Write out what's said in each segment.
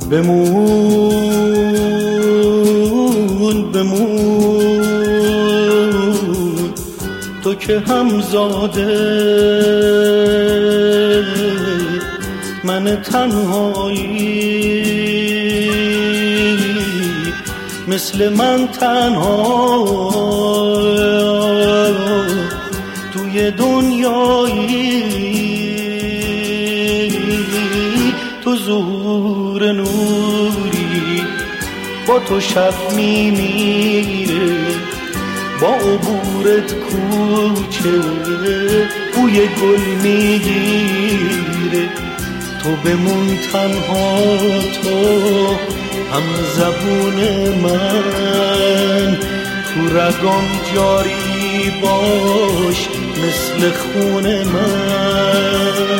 بمون بمون تو که همزاده من تنهایی، مثل من تنها توی دنیایی، تو ظهور نوری با تو شب میمیره، با عبورت کوچه بوی گل میگیره. تو بمون تنها، تو هم زبون من، تو رگام جاری باش مثل خون من.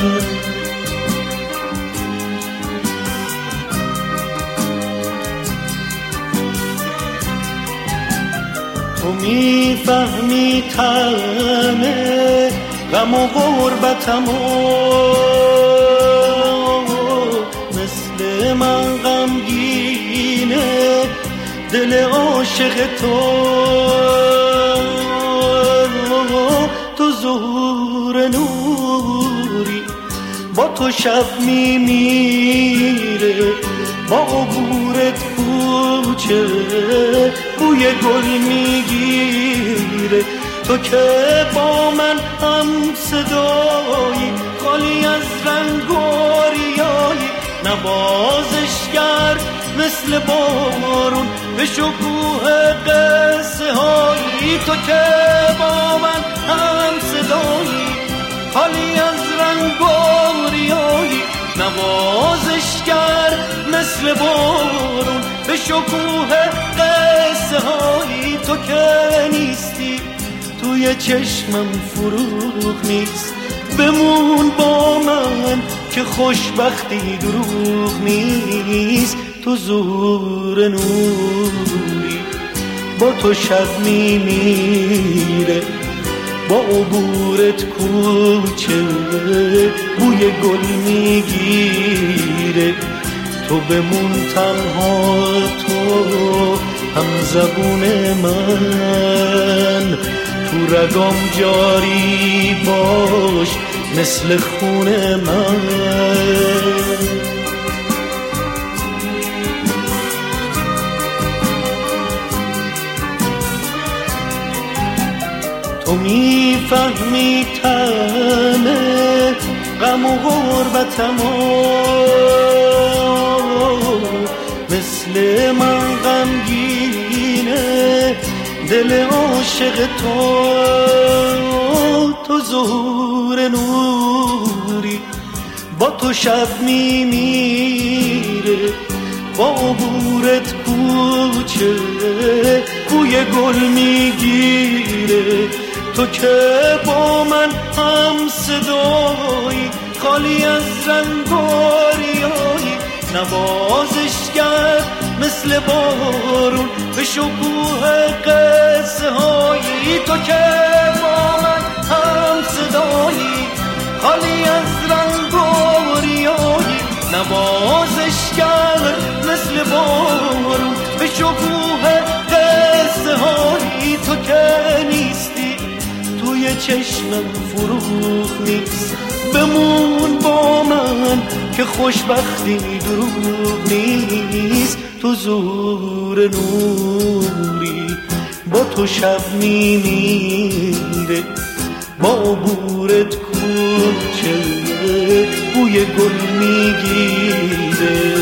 تو میفهمی طعم غم و غربتمو، مثل من غمگینه دل عاشق تو. تو ظهور نوری با تو شب میمیره، با عبورت کوچه بوی گل میگیره. تو که با من هم صدایی، خالی از رنگ و ریایی، نوازشگر مثل بارون به شکوه قصه هایی. تو که با من هم صدایی، خالی از رنگ و ریایی، نوازشگر مثل بارون به شکوه قصه هایی. تو که نیستی توی چشمم فروغ نیست، بمون با من که خوشبختی دروغ نیست. تو ظهور نوری با تو شب میمیره، با عبورت کوچه بوی گل میگیره. تو بمون تنها، تو هم زبون من، تو رگام جاری باش مثل خون من. تو میفهمی طعم غم و غربتمو، مثل من غمگینه دل عاشق تو. تو ظهور نوری با تو شب میمیره، با عبورت کوچه بوی گل میگیره. تو که با من هم صدایی، خالی از رنگ و ریایی، نوازشگر مثل بارون به شکوه قصه هایی. تو که با من هم صدایی، خالی از رنگ و ریایی، نوازشگر مثل بارون به شکوه قصه هایی. تو که نیستی توی چشمم فروغ نیست، بمون با من که خوشبختی دروغ نیست. تو ظهور نوری با تو شب میمیره، با عبورت کوچه بوی گل میگیره.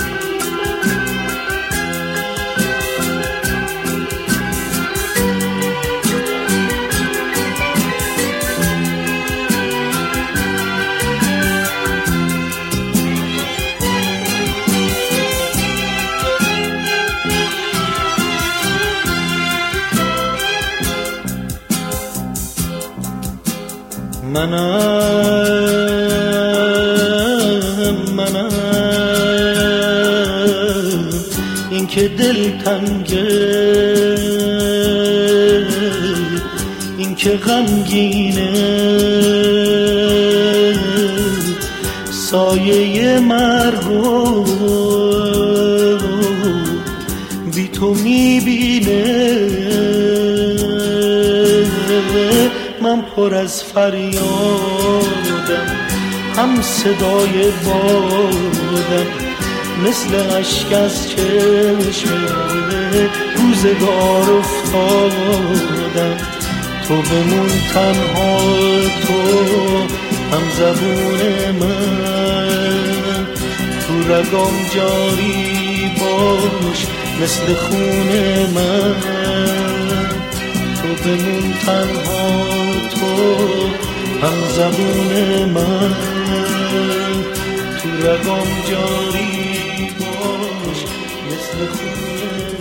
منم این که دل تنگه، این که غمگینه، سایه مرگ تو میبینه من پر از فریادم، هم صدای بادم، مثل اشک از چشم روزگار افتادم. تو بمون تنها، تو هم زبون من، تو رگام جاری باش مثل خون من. تو بمون تنها، تو هم زبون من، تو رگام جاری باش مثل خون من.